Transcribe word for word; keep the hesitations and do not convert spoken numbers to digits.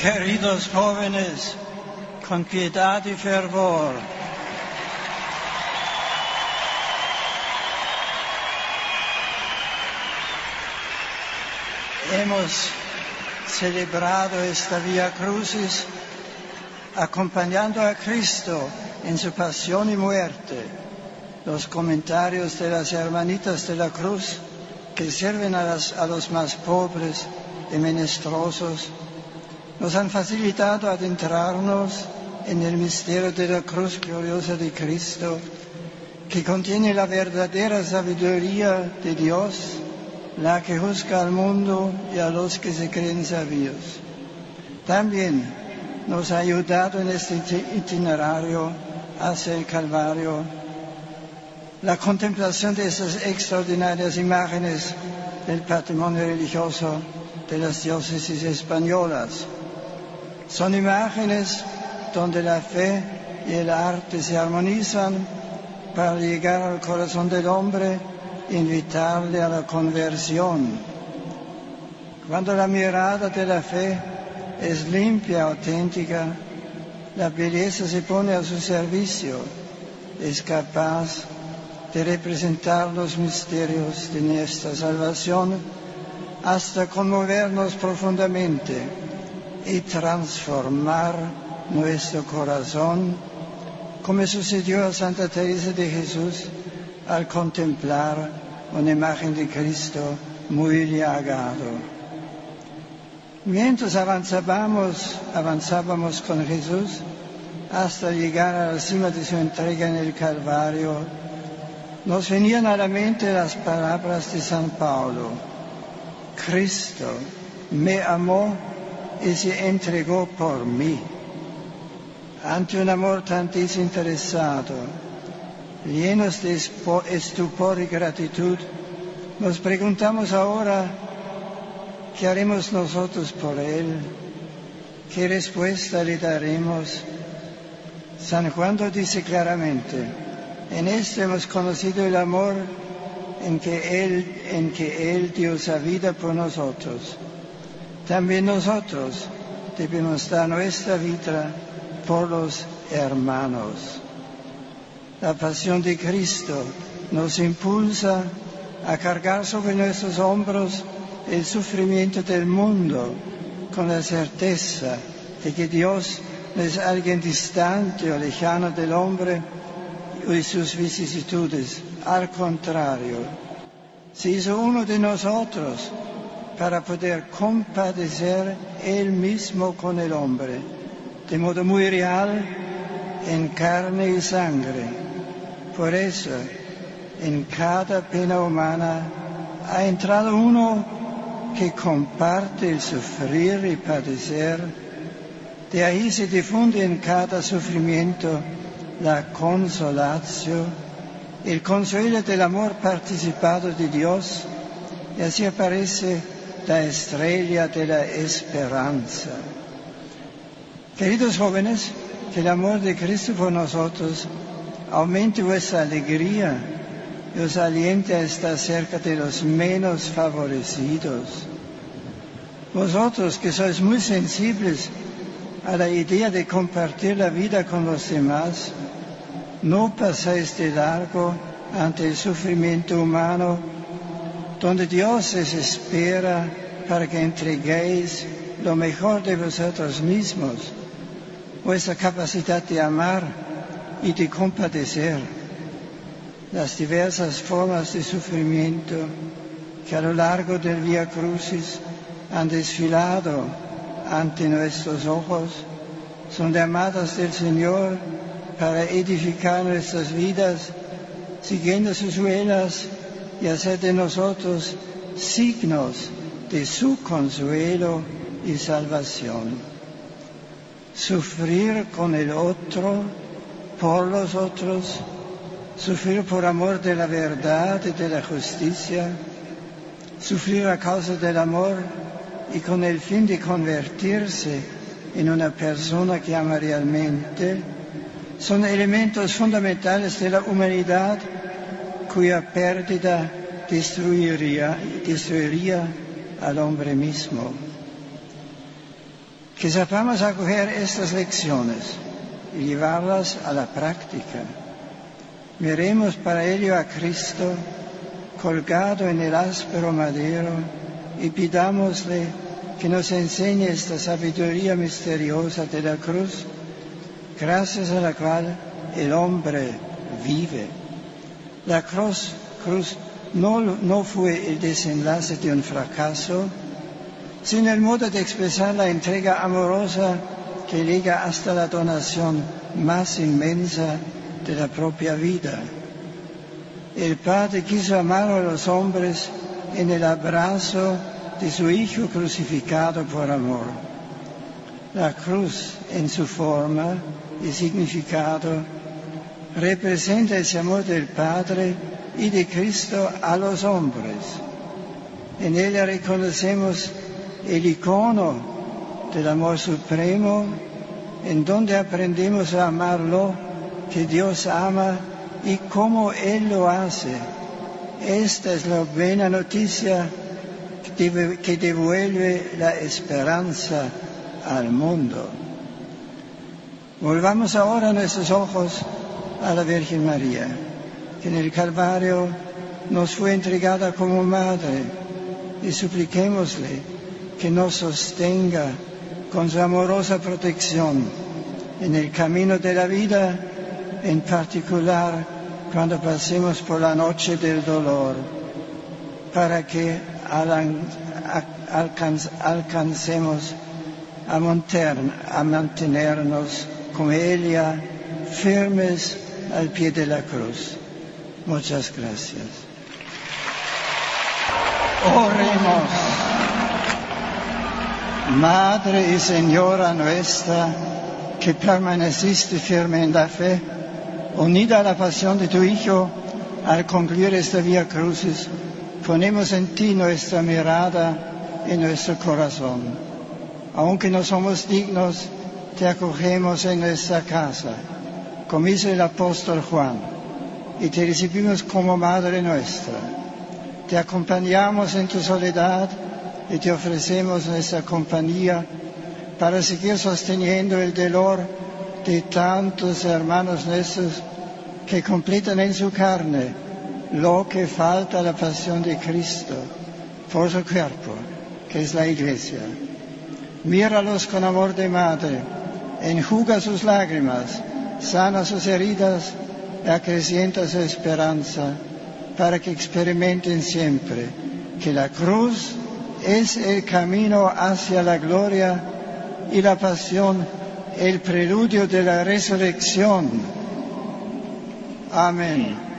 Queridos jóvenes, con piedad y fervor, hemos celebrado esta Vía Crucis acompañando a Cristo en su pasión y muerte. Los comentarios de las hermanitas de la cruz que sirven a, las, a los más pobres y menesterosos nos han facilitado adentrarnos en el misterio de la cruz gloriosa de Cristo, que contiene la verdadera sabiduría de Dios, la que juzga al mundo y a los que se creen sabios. También nos ha ayudado en este itinerario hacia el Calvario la contemplación de estas extraordinarias imágenes del patrimonio religioso de las diócesis españolas. Son imágenes donde la fe y el arte se armonizan para llegar al corazón del hombre e invitarle a la conversión. Cuando la mirada de la fe es limpia, auténtica, la belleza se pone a su servicio, es capaz de representar los misterios de nuestra salvación hasta conmovernos profundamente y transformar nuestro corazón, como sucedió a Santa Teresa de Jesús al contemplar una imagen de Cristo muy llagado. Mientras avanzábamos, avanzábamos con Jesús hasta llegar a la cima de su entrega en el Calvario, nos venían a la mente las palabras de San Pablo: Cristo me amó y se entregó por mí. Ante un amor tan desinteresado, llenos de estupor y gratitud, nos preguntamos ahora, ¿qué haremos nosotros por Él? ¿Qué respuesta le daremos? San Juan lo dice claramente: en esto hemos conocido el amor en que Él, en que Él dio su vida por nosotros. También nosotros debemos dar nuestra vida por los hermanos. La pasión de Cristo nos impulsa a cargar sobre nuestros hombros el sufrimiento del mundo, con la certeza de que Dios no es alguien distante o lejano del hombre y sus vicisitudes. Al contrario, se hizo uno de nosotros para poder compadecer Él mismo con el hombre, de modo muy real, en carne y sangre. Por eso, en cada pena humana ha entrado uno que comparte el sufrir y padecer. De ahí se difunde en cada sufrimiento la consolatio, el consuelo del amor participado de Dios, y así aparece la estrella de la esperanza. Queridos jóvenes, que el amor de Cristo por nosotros aumente vuestra alegría y os aliente a estar cerca de los menos favorecidos. Vosotros que sois muy sensibles a la idea de compartir la vida con los demás, no pasáis de largo ante el sufrimiento humano, donde Dios os espera para que entreguéis lo mejor de vosotros mismos, vuestra capacidad de amar y de compadecer. Las diversas formas de sufrimiento que a lo largo del Vía Crucis han desfilado ante nuestros ojos son llamadas del Señor para edificar nuestras vidas, siguiendo sus huellas y hacer de nosotros signos de su consuelo y salvación. Sufrir con el otro, por los otros, sufrir por amor de la verdad y de la justicia, sufrir a causa del amor y con el fin de convertirse en una persona que ama realmente, son elementos fundamentales de la humanidad cuya pérdida destruiría, destruiría al hombre mismo. Que sepamos acoger estas lecciones y llevarlas a la práctica. Miremos para ello a Cristo colgado en el áspero madero y pidámosle que nos enseñe esta sabiduría misteriosa de la cruz, gracias a la cual el hombre vive. La cruz, cruz no, no fue el desenlace de un fracaso, sino el modo de expresar la entrega amorosa que llega hasta la donación más inmensa de la propia vida. El Padre quiso amar a los hombres en el abrazo de su Hijo crucificado por amor. La cruz, en su forma y significado, representa ese amor del Padre y de Cristo a los hombres. En ella reconocemos el icono del amor supremo, en donde aprendemos a amarlo, que Dios ama y cómo Él lo hace. Esta es la buena noticia que devuelve la esperanza al mundo. Volvamos ahora nuestros ojos a la Virgen María, que en el Calvario nos fue entregada como madre, y supliquémosle que nos sostenga con su amorosa protección en el camino de la vida, en particular cuando pasemos por la noche del dolor, para que alcancemos a, monter, a mantenernos como ella firmes al pie de la cruz. Muchas gracias. Oremos. Madre y Señora nuestra, que permaneciste firme en la fe, unida a la pasión de tu Hijo, al concluir esta vía crucis, ponemos en ti nuestra mirada y nuestro corazón. Aunque no somos dignos, te acogemos en nuestra casa, como hizo el apóstol Juan, y te recibimos como Madre nuestra. Te acompañamos en tu soledad y te ofrecemos nuestra compañía para seguir sosteniendo el dolor de tantos hermanos nuestros que completan en su carne lo que falta a la pasión de Cristo por su cuerpo, que es la Iglesia. Míralos con amor de madre, enjuga sus lágrimas, sana sus heridas y acrecienta su esperanza, para que experimenten siempre que la cruz es el camino hacia la gloria y la pasión el preludio de la resurrección. Amén.